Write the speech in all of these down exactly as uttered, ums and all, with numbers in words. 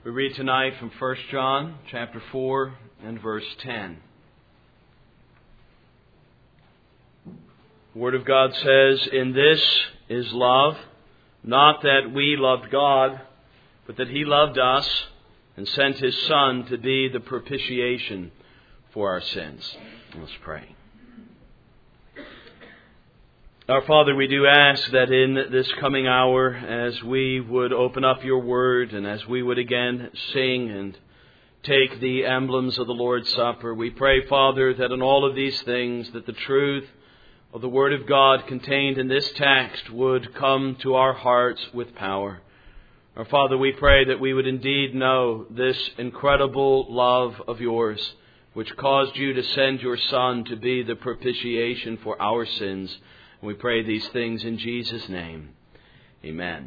We read tonight from First John chapter four and verse ten. The Word of God says, "In this is love, not that we loved God, but that He loved us and sent His Son to be the propitiation for our sins." Let's pray. Our Father, we do ask that in this coming hour, as we would open up Your Word and as we would again sing and take the emblems of the Lord's Supper, we pray, Father, that in all of these things, that the truth of the Word of God contained in this text would come to our hearts with power. Our Father, we pray that we would indeed know this incredible love of Yours, which caused You to send Your Son to be the propitiation for our sins. We pray these things in Jesus' name. Amen.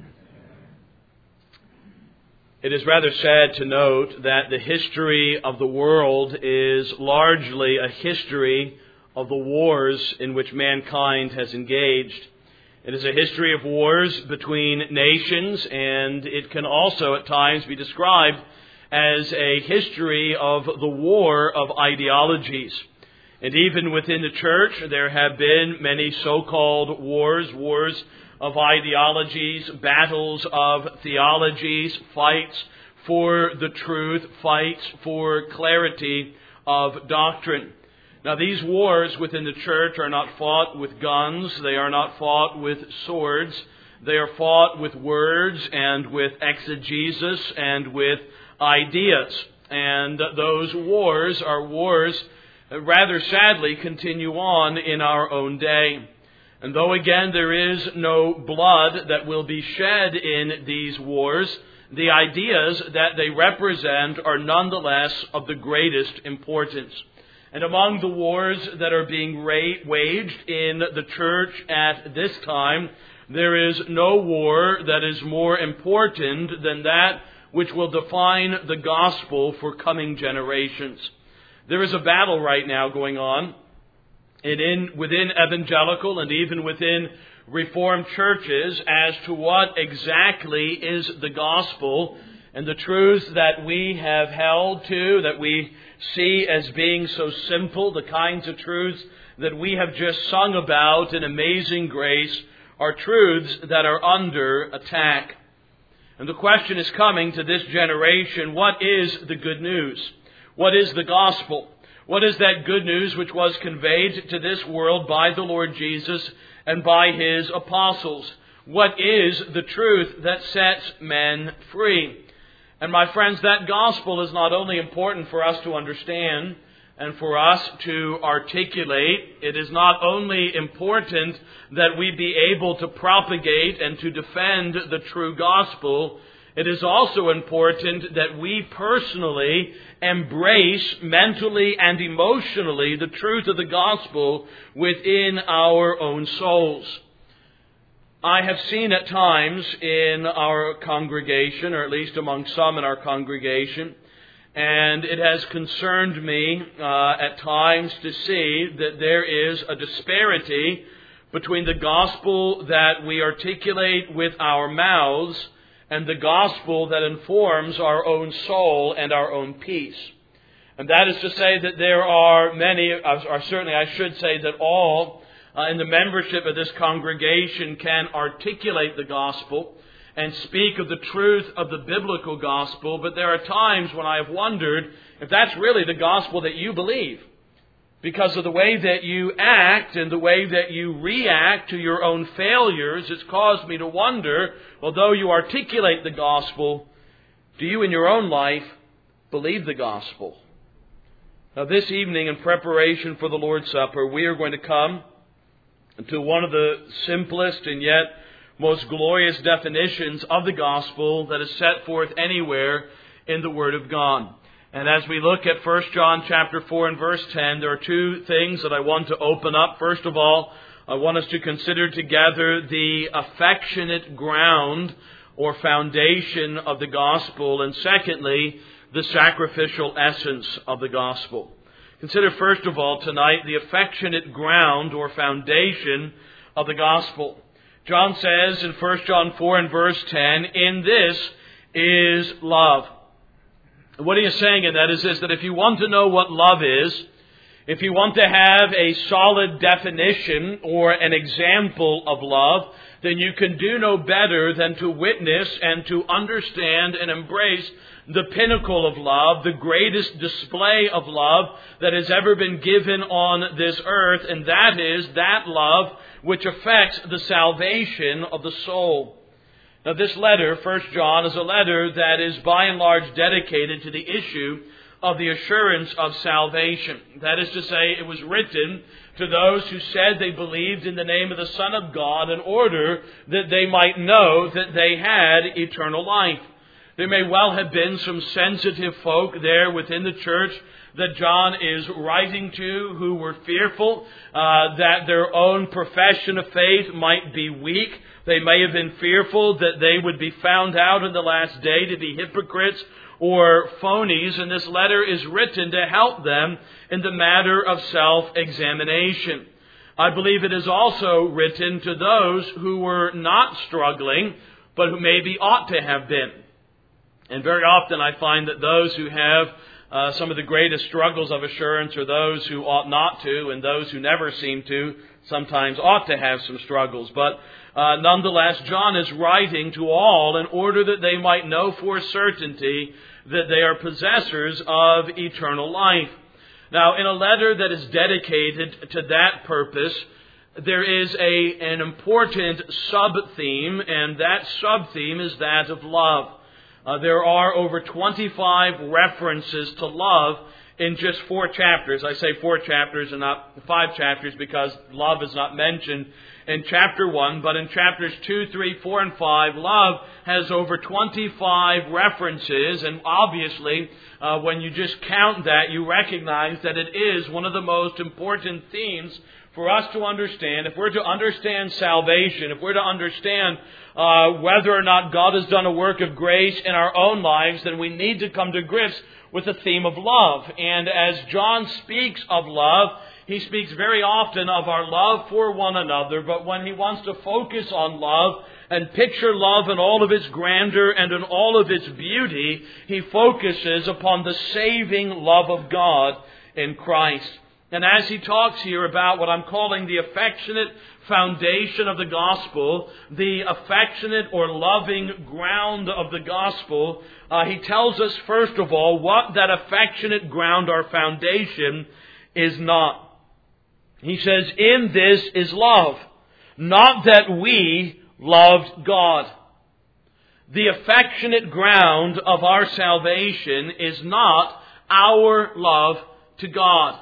It is rather sad to note that the history of the world is largely a history of the wars in which mankind has engaged. It is a history of wars between nations, and it can also at times be described as a history of the war of ideologies. And even within the church, there have been many so-called wars, wars of ideologies, battles of theologies, fights for the truth, fights for clarity of doctrine. Now, these wars within the church are not fought with guns. They are not fought with swords. They are fought with words and with exegesis and with ideas. And those wars are wars rather sadly continue on in our own day. And though again there is no blood that will be shed in these wars, the ideas that they represent are nonetheless of the greatest importance. And among the wars that are being ra- waged in the church at this time, there is no war that is more important than that which will define the gospel for coming generations. There is a battle right now going on and in, within evangelical and even within Reformed churches as to what exactly is the gospel and the truths that we have held to, that we see as being so simple, the kinds of truths that we have just sung about in Amazing Grace, are truths that are under attack. And the question is coming to this generation, what is the good news? What is the gospel? What is that good news which was conveyed to this world by the Lord Jesus and by His apostles? What is the truth that sets men free? And my friends, that gospel is not only important for us to understand and for us to articulate. It is not only important that we be able to propagate and to defend the true gospel. It is also important that we personally embrace mentally and emotionally the truth of the gospel within our own souls. I have seen at times in our congregation, or at least among some in our congregation, and it has concerned me uh, at times to see that there is a disparity between the gospel that we articulate with our mouths and the gospel that informs our own soul and our own peace. And that is to say that there are many, or certainly I should say that all uh, in the membership of this congregation can articulate the gospel and speak of the truth of the biblical gospel, but there are times when I have wondered if that's really the gospel that you believe. Because of the way that you act and the way that you react to your own failures, it's caused me to wonder, although you articulate the gospel, do you in your own life believe the gospel? Now this evening, in preparation for the Lord's Supper, we are going to come to one of the simplest and yet most glorious definitions of the gospel that is set forth anywhere in the Word of God. And as we look at First John chapter four and verse ten, there are two things that I want to open up. First of all, I want us to consider together the affectionate ground or foundation of the gospel, and secondly, the sacrificial essence of the gospel. Consider first of all tonight the affectionate ground or foundation of the gospel. John says in First John four and verse ten, "In this is love." What he is saying in that is this, that if you want to know what love is, if you want to have a solid definition or an example of love, then you can do no better than to witness and to understand and embrace the pinnacle of love, the greatest display of love that has ever been given on this earth, and that is that love which affects the salvation of the soul. Now, this letter, First John, is a letter that is by and large dedicated to the issue of the assurance of salvation. That is to say, it was written to those who said they believed in the name of the Son of God in order that they might know that they had eternal life. There may well have been some sensitive folk there within the church that John is writing to who were fearful uh, that their own profession of faith might be weak. They may have been fearful that they would be found out in the last day to be hypocrites or phonies, and this letter is written to help them in the matter of self-examination. I believe it is also written to those who were not struggling, but who maybe ought to have been. And very often I find that those who have uh, some of the greatest struggles of assurance are those who ought not to, and those who never seem to sometimes ought to have some struggles. But uh, nonetheless, John is writing to all in order that they might know for certainty that they are possessors of eternal life. Now, in a letter that is dedicated to that purpose, there is a an important sub-theme, and that sub-theme is that of love. Uh, there are over twenty-five references to love in just four chapters. I say four chapters and not five chapters because love is not mentioned in chapter one. But in chapters two, three, four, and five, love has over twenty-five references. And obviously, uh, when you just count that, you recognize that it is one of the most important themes for us to understand. If we're to understand salvation, if we're to understand uh, whether or not God has done a work of grace in our own lives, then we need to come to grips with the theme of love. And as John speaks of love, he speaks very often of our love for one another, but when he wants to focus on love and picture love in all of its grandeur and in all of its beauty, he focuses upon the saving love of God in Christ. And as he talks here about what I'm calling the affectionate foundation of the gospel, the affectionate or loving ground of the gospel, uh, he tells us first of all what that affectionate ground or foundation is not. He says, in this is love, not that we loved God. The affectionate ground of our salvation is not our love to God.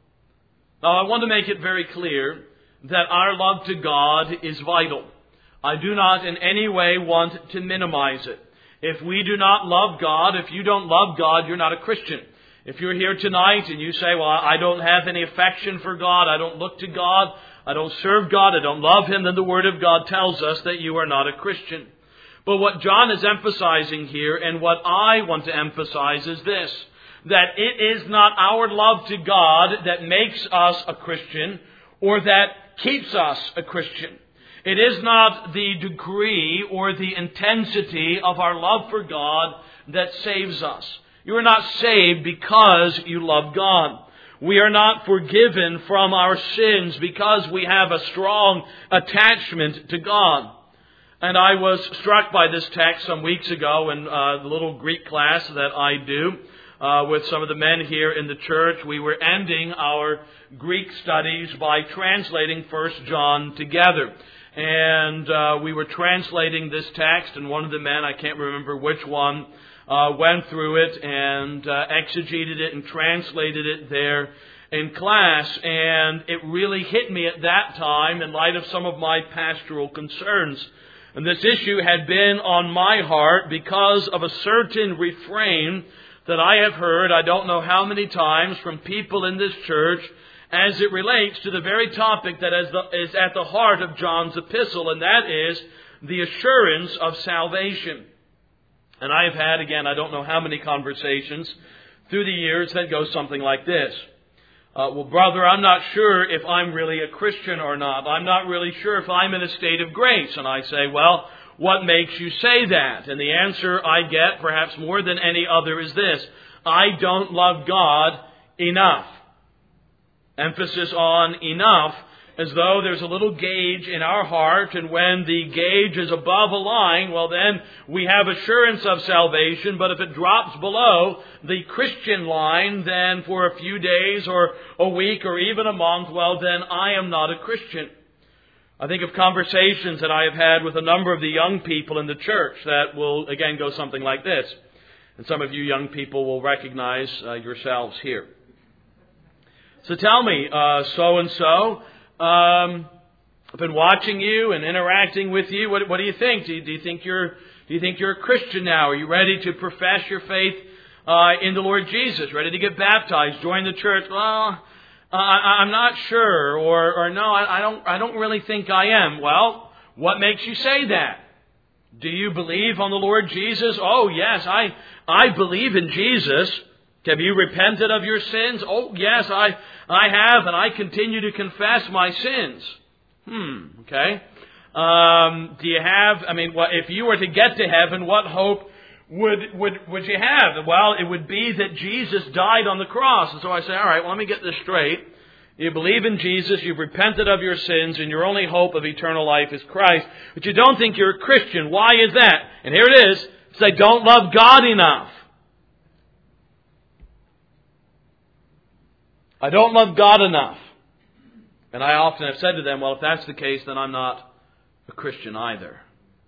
Now, I want to make it very clear that our love to God is vital. I do not in any way want to minimize it. If we do not love God, if you don't love God, you're not a Christian. If you're here tonight and you say, well, I don't have any affection for God, I don't look to God, I don't serve God, I don't love Him, then the Word of God tells us that you are not a Christian. But what John is emphasizing here, and what I want to emphasize, is this: that it is not our love to God that makes us a Christian or that keeps us a Christian. It is not the degree or the intensity of our love for God that saves us. You are not saved because you love God. We are not forgiven from our sins because we have a strong attachment to God. And I was struck by this text some weeks ago in uh, the little Greek class that I do. Uh, with some of the men here in the church. We were ending our Greek studies by translating First John together. And uh, we were translating this text, and one of the men, I can't remember which one, uh, went through it and uh, exegeted it and translated it there in class. And it really hit me at that time in light of some of my pastoral concerns. And this issue had been on my heart because of a certain refrain that I have heard, I don't know how many times, from people in this church as it relates to the very topic that is, the, is at the heart of John's epistle, and that is the assurance of salvation. And I have had, again, I don't know how many conversations through the years that go something like this. Uh, well, brother, I'm not sure if I'm really a Christian or not. I'm not really sure if I'm in a state of grace. And I say, well, what makes you say that? And the answer I get, perhaps more than any other, is this: I don't love God enough. Emphasis on enough, as though there's a little gauge in our heart, and when the gauge is above a line, well then we have assurance of salvation, but if it drops below the Christian line, then for a few days or a week or even a month, well then I am not a Christian. I think of conversations that I have had with a number of the young people in the church that will again go something like this. And some of you young people will recognize uh, yourselves here. So tell me, uh, so-and-so, Um, I've been watching you and interacting with you. What, what do you think? Do you, do you think you're do you think you're a Christian now? Are you ready to profess your faith uh, in the Lord Jesus? Ready to get baptized? Join the church? Well, uh, I, I'm not sure. Or, or no, I, I don't. I don't really think I am. Well, what makes you say that? Do you believe on the Lord Jesus? Oh yes, I I believe in Jesus. Have you repented of your sins? Oh, yes, I I have, and I continue to confess my sins. Hmm, okay. Um, do you have, I mean, what, if you were to get to heaven, what hope would, would, would you have? Well, it would be that Jesus died on the cross. And so I say, all right, well, let me get this straight. You believe in Jesus, you've repented of your sins, and your only hope of eternal life is Christ. But you don't think you're a Christian. Why is that? And here it is. It's I don't love God enough. I don't love God enough. And I often have said to them, well, if that's the case, then I'm not a Christian either.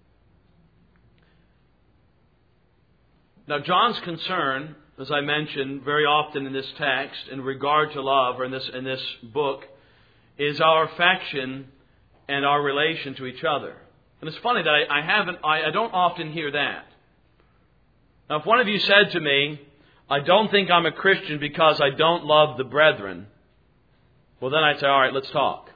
Now, John's concern, as I mentioned very often in this text, in regard to love, or in this in this book, is our affection and our relation to each other. And it's funny that I, I haven't, I, I don't often hear that. Now, if one of you said to me, I don't think I'm a Christian because I don't love the brethren, well then I'd say, all right, let's talk.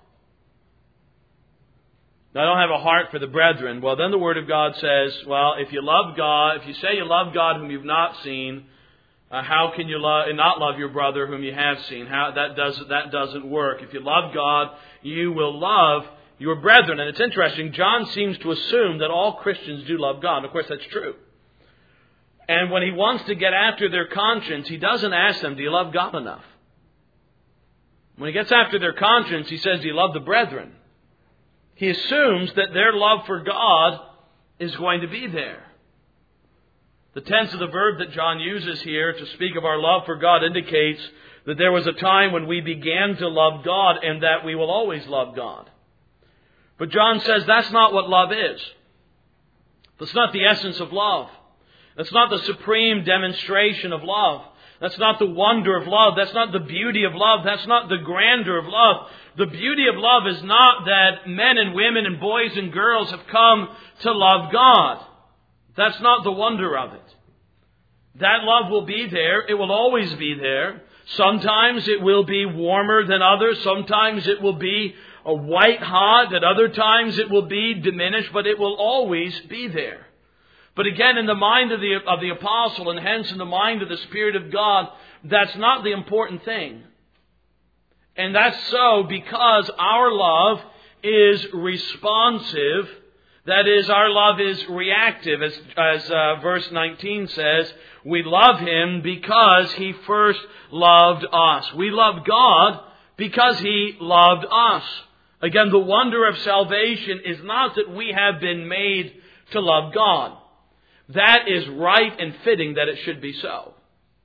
Now, I don't have a heart for the brethren. Well, then the Word of God says, well, if you love God, if you say you love God whom you've not seen, uh, how can you love, not love your brother whom you have seen? How that does that doesn't work. If you love God, you will love your brethren. And it's interesting, John seems to assume that all Christians do love God. And of course, that's true. And when he wants to get after their conscience, he doesn't ask them, do you love God enough? When he gets after their conscience, he says, do you love the brethren? He assumes that their love for God is going to be there. The tense of the verb that John uses here to speak of our love for God indicates that there was a time when we began to love God and that we will always love God. But John says that's not what love is. That's not the essence of love. That's not the supreme demonstration of love. That's not the wonder of love. That's not the beauty of love. That's not the grandeur of love. The beauty of love is not that men and women and boys and girls have come to love God. That's not the wonder of it. That love will be there. It will always be there. Sometimes it will be warmer than others. Sometimes it will be a white hot. At other times it will be diminished, but it will always be there. But again, in the mind of the, of the apostle, and hence in the mind of the Spirit of God, that's not the important thing. And that's so because our love is responsive. That is, our love is reactive. As, as uh, verse nineteen says, we love Him because He first loved us. We love God because He loved us. Again, the wonder of salvation is not that we have been made to love God. That is right and fitting that it should be so.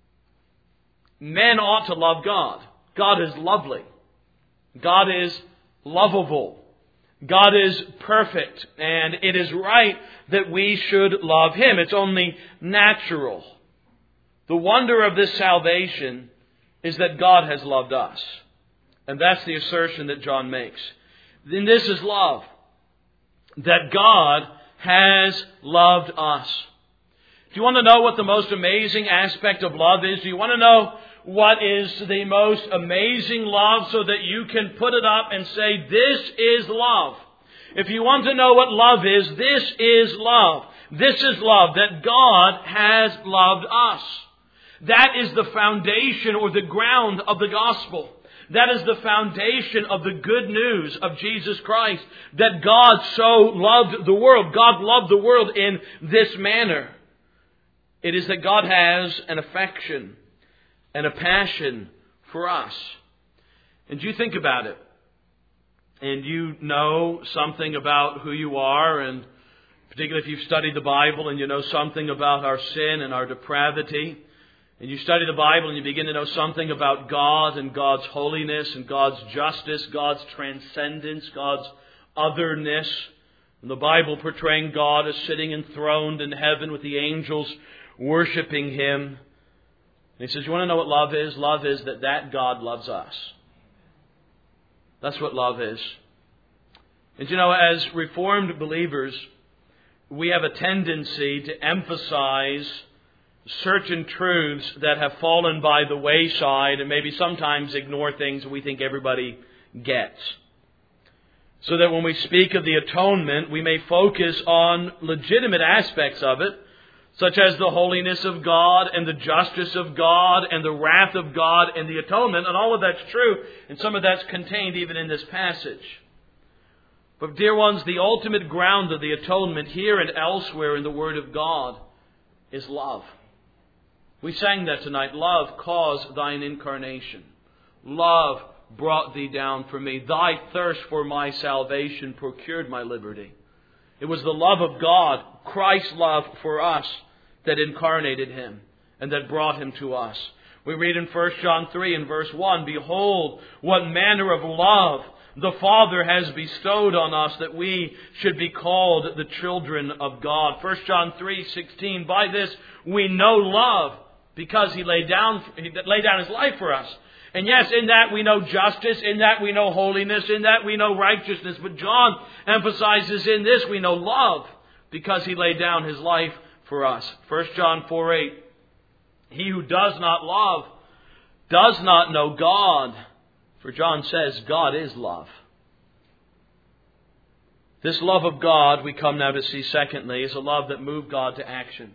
Men ought to love God. God is lovely. God is lovable. God is perfect. And it is right that we should love Him. It's only natural. The wonder of this salvation is that God has loved us. And that's the assertion that John makes. Then this is love. That God has loved us. Do you want to know what the most amazing aspect of love is? Do you want to know what is the most amazing love so that you can put it up and say, this is love? If you want to know what love is, this is love. This is love, that God has loved us. That is the foundation or the ground of the gospel. That is the foundation of the good news of Jesus Christ. That God so loved the world. God loved the world in this manner. It is that God has an affection and a passion for us. And you think about it. And you know something about who you are, and particularly if you've studied the Bible and you know something about our sin and our depravity, and you study the Bible and you begin to know something about God and God's holiness and God's justice, God's transcendence, God's otherness, and the Bible portraying God as sitting enthroned in heaven with the angels worshiping Him. And he says, you want to know what love is? Love is that that God loves us. That's what love is. And you know, as Reformed believers, we have a tendency to emphasize certain truths that have fallen by the wayside and maybe sometimes ignore things we think everybody gets. So that when we speak of the atonement, we may focus on legitimate aspects of it, such as the holiness of God and the justice of God and the wrath of God and the atonement. And all of that's true, and some of that's contained even in this passage. But dear ones, the ultimate ground of the atonement here and elsewhere in the Word of God is love. We sang that tonight. Love caused thine incarnation. Love brought thee down for me. Thy thirst for my salvation procured my liberty. It was the love of God, Christ's love for us, that incarnated Him and that brought Him to us. We read in First John three and verse one, behold, what manner of love the Father has bestowed on us that we should be called the children of God. First John three sixteen, by this we know love, because He laid down, He laid down His life for us. And yes, in that we know justice, in that we know holiness, in that we know righteousness. But John emphasizes in this we know love, because He laid down His life for us. First John four eight, he who does not love does not know God, for John says God is love. This love of God, we come now to see secondly, is a love that moved God to action.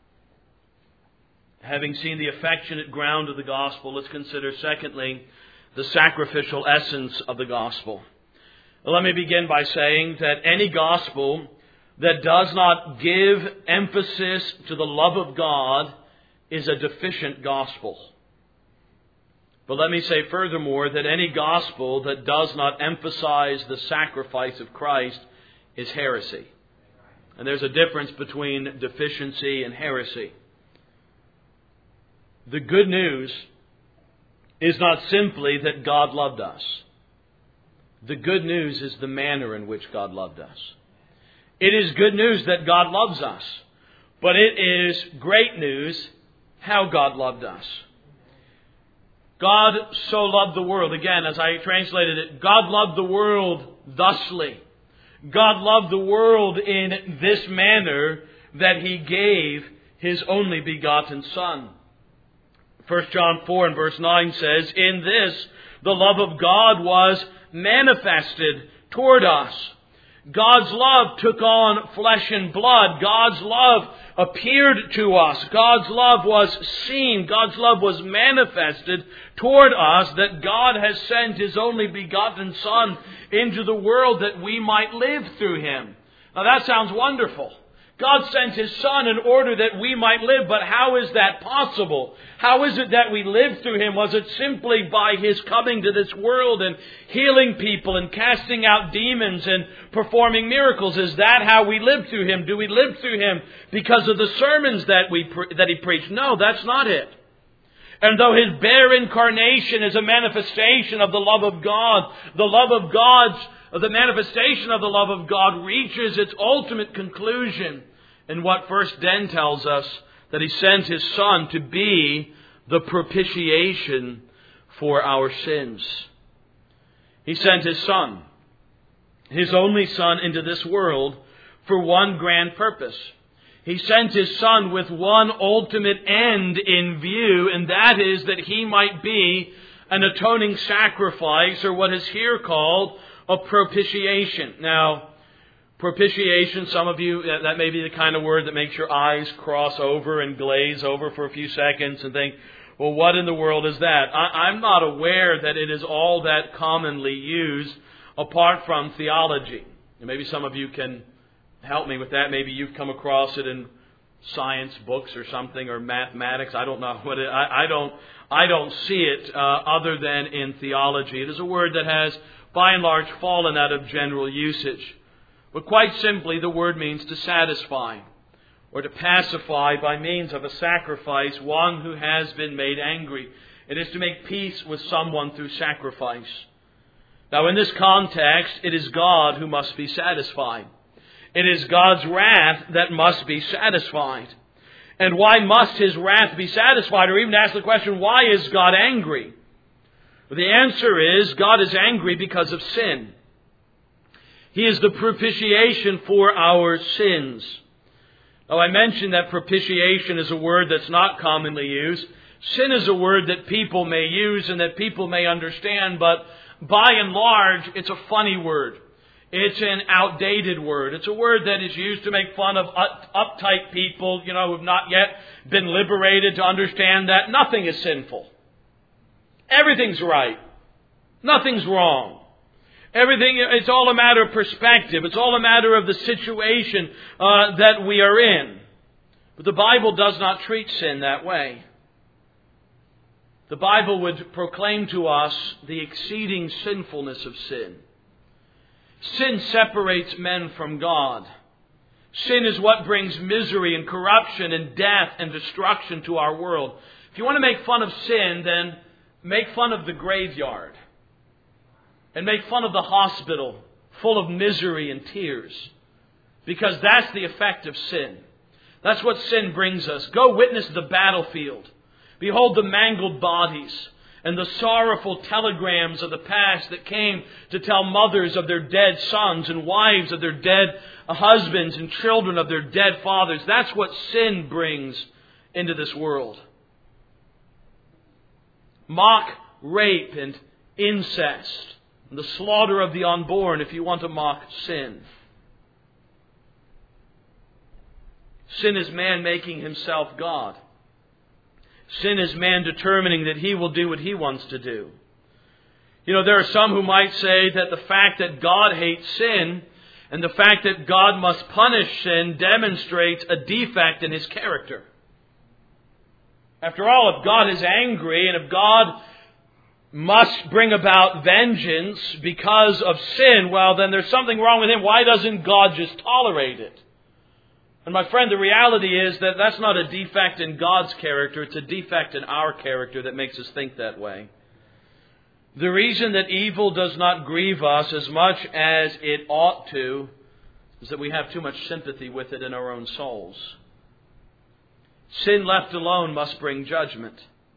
Having seen the affectionate ground of the gospel, let's consider secondly the sacrificial essence of the gospel. Well, let me begin by saying that any gospel that does not give emphasis to the love of God is a deficient gospel. But let me say furthermore that any gospel that does not emphasize the sacrifice of Christ is heresy. And there's a difference between deficiency and heresy. The good news is not simply that God loved us. The good news is the manner in which God loved us. It is good news that God loves us, but it is great news how God loved us. God so loved the world. Again, as I translated it, God loved the world thusly. God loved the world in this manner that He gave His only begotten Son. First John four and verse nine says, in this the love of God was manifested toward us. God's love took on flesh and blood. God's love appeared to us. God's love was seen. God's love was manifested toward us, that God has sent His only begotten Son into the world that we might live through Him. Now that sounds wonderful. God sent His Son in order that we might live, but how is that possible? How is it that we live through Him? Was it simply by His coming to this world and healing people and casting out demons and performing miracles? Is that how we live through Him? Do we live through Him because of the sermons that we pre- that He preached? No, that's not it. And though His bare incarnation is a manifestation of the love of God, the love of God's, the manifestation of the love of God reaches its ultimate conclusion in what First Den tells us, that He sent His Son to be the propitiation for our sins. He sent His Son, His only Son, into this world for one grand purpose. He sent His Son with one ultimate end in view, and that is that He might be an atoning sacrifice, or what is here called a propitiation. Now, propitiation, some of you, that may be the kind of word that makes your eyes cross over and glaze over for a few seconds and think, Well, what in the world is that? I, I'm not aware that it is all that commonly used apart from theology. And maybe some of you can help me with that. Maybe you've come across it in science books or something, or mathematics. I don't know what it, I, I don't. I don't see it uh, other than in theology. It is a word that has, by and large, fallen out of general usage. But quite simply, the word means to satisfy, or to pacify by means of a sacrifice one who has been made angry. It is to make peace with someone through sacrifice. Now, in this context, it is God who must be satisfied. It is God's wrath that must be satisfied. And why must His wrath be satisfied? Or even ask the question, why is God angry? Well, the answer is, God is angry because of sin. He is the propitiation for our sins. Now, I mentioned that propitiation is a word that's not commonly used. Sin is a word that people may use and that people may understand, but by and large, it's a funny word. It's an outdated word. It's a word that is used to make fun of uptight people, you know, who have not yet been liberated to understand that nothing is sinful. Everything's right. Nothing's wrong. Everything, it's all a matter of perspective. It's all a matter of the situation uh, that we are in. But the Bible does not treat sin that way. The Bible would proclaim to us the exceeding sinfulness of sin. Sin separates men from God. Sin is what brings misery and corruption and death and destruction to our world. If you want to make fun of sin, then make fun of the graveyard. And make fun of the hospital full of misery and tears. Because that's the effect of sin. That's what sin brings us. Go witness the battlefield. Behold the mangled bodies and the sorrowful telegrams of the past that came to tell mothers of their dead sons and wives of their dead husbands and children of their dead fathers. That's what sin brings into this world. Mock rape and incest. And the slaughter of the unborn if you want to mock sin. Sin is man making himself God. Sin is man determining that he will do what he wants to do. You know, there are some who might say that the fact that God hates sin and the fact that God must punish sin demonstrates a defect in His character. After all, if God is angry and if God must bring about vengeance because of sin, well, then there's something wrong with Him. Why doesn't God just tolerate it? And my friend, the reality is that that's not a defect in God's character. It's a defect in our character that makes us think that way. The reason that evil does not grieve us as much as it ought to is that we have too much sympathy with it in our own souls. Sin left alone must bring judgment.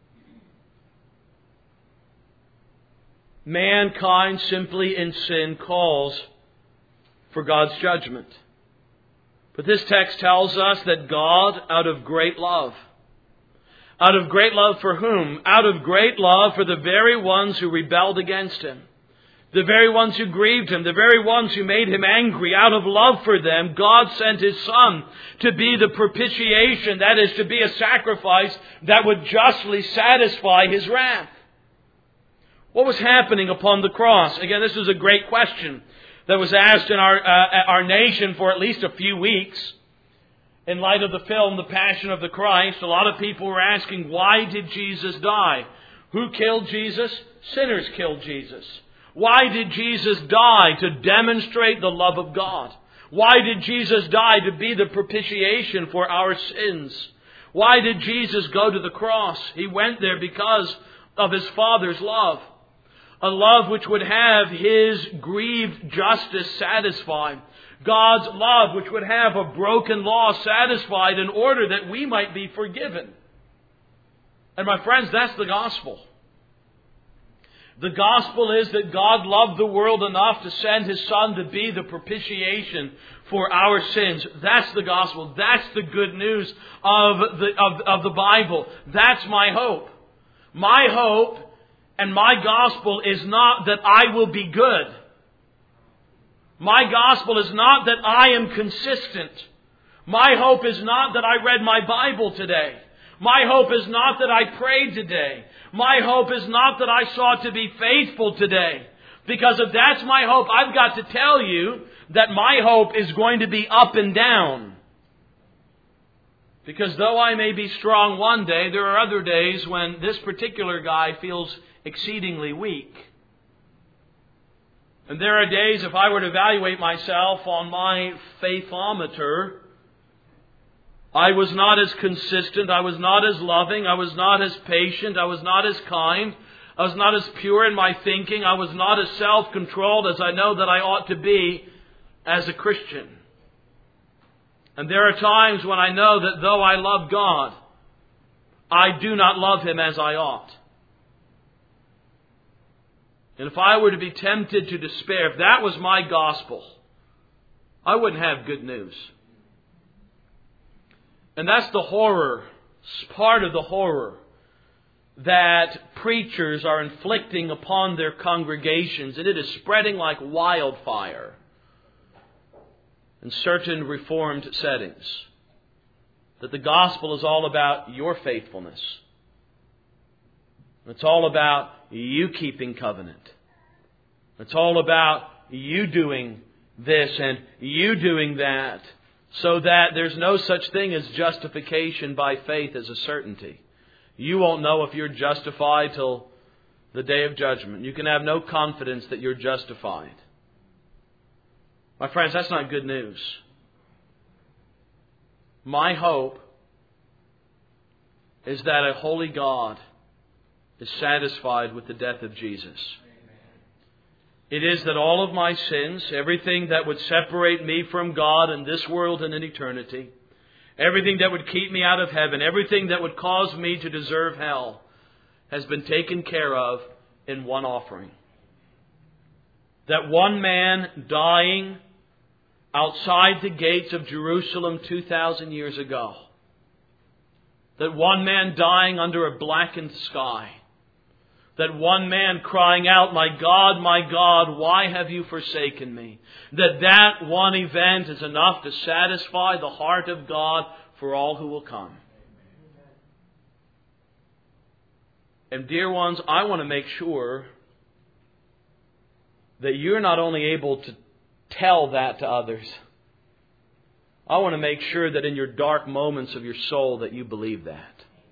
Mankind simply in sin calls for God's judgment. But this text tells us that God, out of great love, out of great love for whom? Out of great love for the very ones who rebelled against Him, the very ones who grieved Him, the very ones who made Him angry. Out of love for them, God sent His Son to be the propitiation, that is, to be a sacrifice that would justly satisfy His wrath. What was happening upon the cross? Again, this is a great question that was asked in our uh, our nation for at least a few weeks. In light of the film, The Passion of the Christ, a lot of people were asking, why did Jesus die? Who killed Jesus? Sinners killed Jesus. Why did Jesus die? To demonstrate the love of God. Why did Jesus die? To be the propitiation for our sins. Why did Jesus go to the cross? He went there because of His Father's love. A love which would have His grieved justice satisfied. God's love which would have a broken law satisfied in order that we might be forgiven. And my friends, that's the gospel. The gospel is that God loved the world enough to send His Son to be the propitiation for our sins. That's the gospel. That's the good news of the, of, of the Bible. That's my hope. My hope and my gospel is not that I will be good. My gospel is not that I am consistent. My hope is not that I read my Bible today. My hope is not that I prayed today. My hope is not that I sought to be faithful today. Because if that's my hope, I've got to tell you that my hope is going to be up and down. Because though I may be strong one day, there are other days when this particular guy feels exceedingly weak. And there are days, if I were to evaluate myself on my faithometer, I was not as consistent, I was not as loving, I was not as patient, I was not as kind, I was not as pure in my thinking, I was not as self-controlled as I know that I ought to be as a Christian. And there are times when I know that though I love God, I do not love Him as I ought. And if I were to be tempted to despair, if that was my gospel, I wouldn't have good news. And that's the horror, part of the horror that preachers are inflicting upon their congregations. And it is spreading like wildfire in certain Reformed settings. That the gospel is all about your faithfulness. It's all about you keeping covenant. It's all about you doing this and you doing that, so that there's no such thing as justification by faith as a certainty. You won't know if you're justified till the day of judgment. You can have no confidence that you're justified. My friends, that's not good news. My hope is that a holy God is satisfied with the death of Jesus. It is that all of my sins, everything that would separate me from God in this world and in eternity, everything that would keep me out of heaven, everything that would cause me to deserve hell, has been taken care of in one offering. That one man dying outside the gates of Jerusalem two thousand years ago. That one man dying under a blackened sky. That one man crying out, "My God, my God, why have you forsaken me?" That that one event is enough to satisfy the heart of God for all who will come. And dear ones, I want to make sure that you're not only able to tell that to others. I want to make sure that in your dark moments of your soul that you believe that.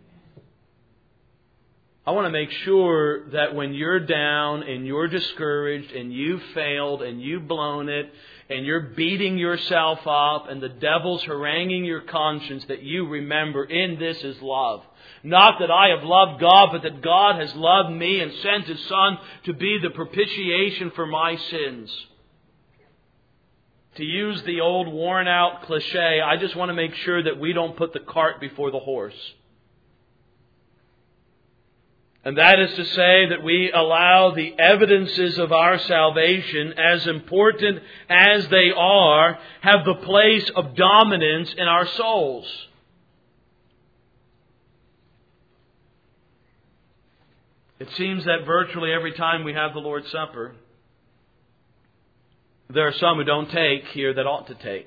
I want to make sure that when you're down and you're discouraged and you've failed and you've blown it and you're beating yourself up and the devil's haranguing your conscience, that you remember in this is love. Not that I have loved God, but that God has loved me and sent His Son to be the propitiation for my sins. To use the old worn out cliche, I just want to make sure that we don't put the cart before the horse. And that is to say that we allow the evidences of our salvation, as important as they are, have the place of dominance in our souls. It seems that virtually every time we have the Lord's Supper, there are some who don't take here that ought to take.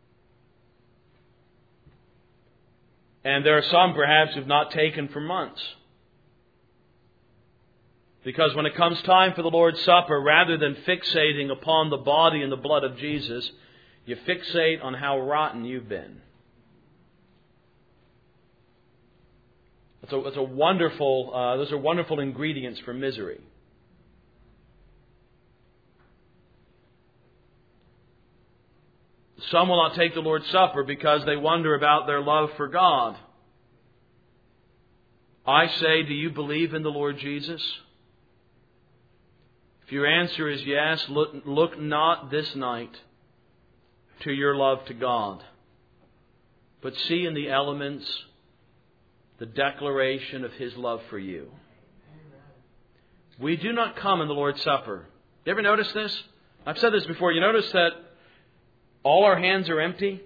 And there are some perhaps who have not taken for months. Because when it comes time for the Lord's Supper, rather than fixating upon the body and the blood of Jesus, you fixate on how rotten you've been. It's a, it's a wonderful, uh, those are wonderful ingredients for misery. Some will not take the Lord's Supper because they wonder about their love for God. I say, do you believe in the Lord Jesus? If your answer is yes, look, look not this night to your love to God, but see in the elements the declaration of His love for you. We do not come in the Lord's Supper. You ever notice this? I've said this before. You notice that all our hands are empty?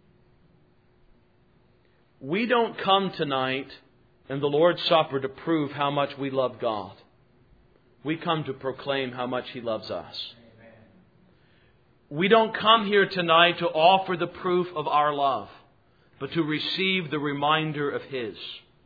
We don't come tonight in the Lord's Supper to prove how much we love God. We come to proclaim how much He loves us. Amen. We don't come here tonight to offer the proof of our love, but to receive the reminder of His.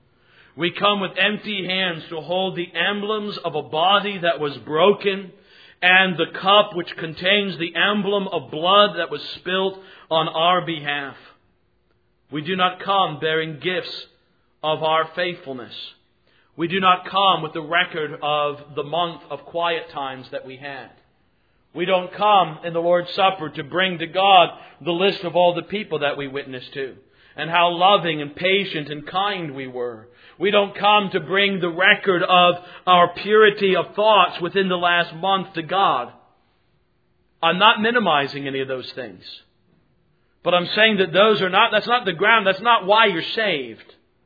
We come with empty hands to hold the emblems of a body that was broken and the cup which contains the emblem of blood that was spilt on our behalf. We do not come bearing gifts of our faithfulness. We do not come with the record of the month of quiet times that we had. We don't come in the Lord's Supper to bring to God the list of all the people that we witnessed to and how loving and patient and kind we were. We don't come to bring the record of our purity of thoughts within the last month to God. I'm not minimizing any of those things. But I'm saying that those are not, that's not the ground, that's not why you're saved.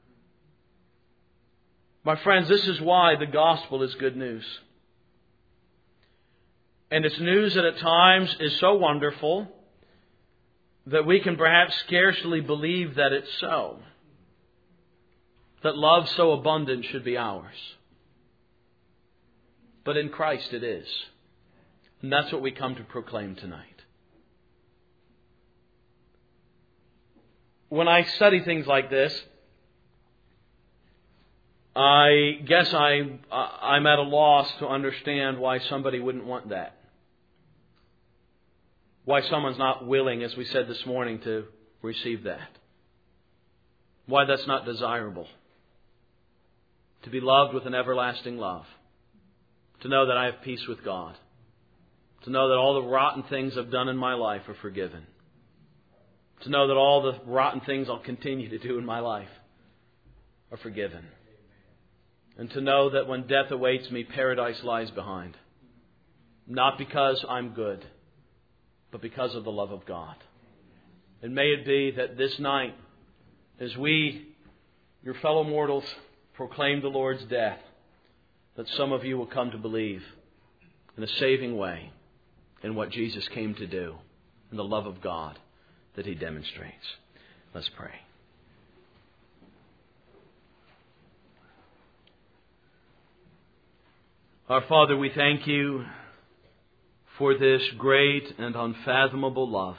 My friends, this is why the gospel is good news. And it's news that at times is so wonderful that we can perhaps scarcely believe that it's so. That love so abundant should be ours. But in Christ it is. And that's what we come to proclaim tonight. When I study things like this, I guess I, I'm at a loss to understand why somebody wouldn't want that. Why someone's not willing, as we said this morning, to receive that. Why that's not desirable. To be loved with an everlasting love. To know that I have peace with God. To know that all the rotten things I've done in my life are forgiven. To know that all the rotten things I'll continue to do in my life are forgiven. And to know that when death awaits me, paradise lies behind. Not because I'm good, but because of the love of God. And may it be that this night, as we, your fellow mortals, proclaim the Lord's death, that some of you will come to believe in a saving way in what Jesus came to do, and the love of God that He demonstrates. Let's pray. Our Father, we thank You for this great and unfathomable love.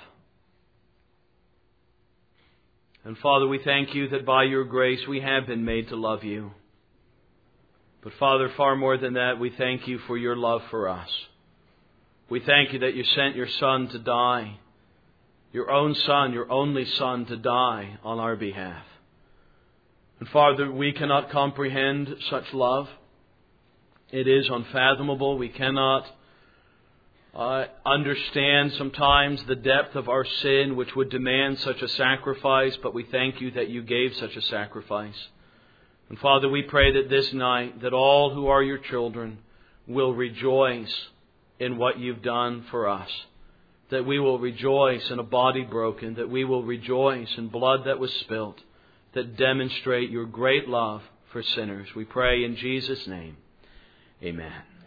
And Father, we thank You that by Your grace we have been made to love You. But Father, far more than that, we thank You for Your love for us. We thank You that You sent Your Son to die, Your own Son, Your only Son, to die on our behalf. And Father, we cannot comprehend such love. It is unfathomable. We cannot uh, understand sometimes the depth of our sin which would demand such a sacrifice, but we thank You that You gave such a sacrifice. And Father, we pray that this night, that all who are Your children will rejoice in what You've done for us. That we will rejoice in a body broken, that we will rejoice in blood that was spilt, that demonstrate Your great love for sinners. We pray in Jesus' name. Amen.